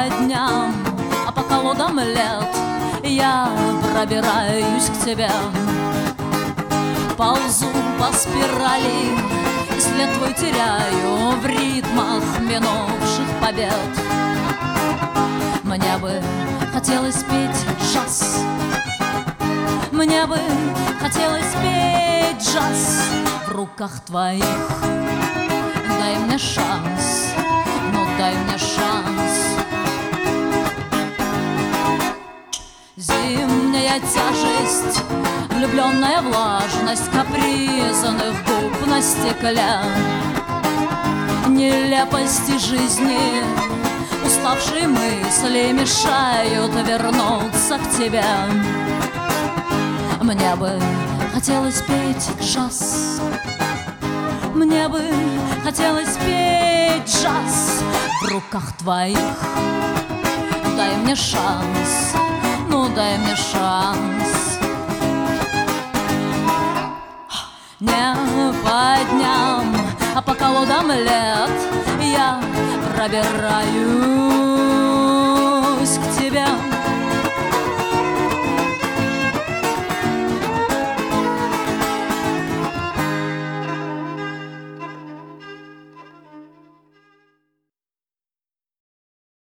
по дням, а по колодам лет я пробираюсь к тебе. Ползу по спирали, и след твой теряю в ритмах минувших побед. Мне бы хотелось петь джаз, мне бы хотелось петь джаз в руках твоих. Дай мне шанс, ну дай мне шанс. Зимняя тяжесть, влюбленная влажность капризных губ на стекле, нелепости жизни, уставшие мысли мешают вернуться к тебе. Мне бы хотелось петь джаз, мне бы хотелось петь джаз в руках твоих. Дай мне шанс, ну дай мне шанс. Не по дням, а по колодам лет я пробираюсь к тебе.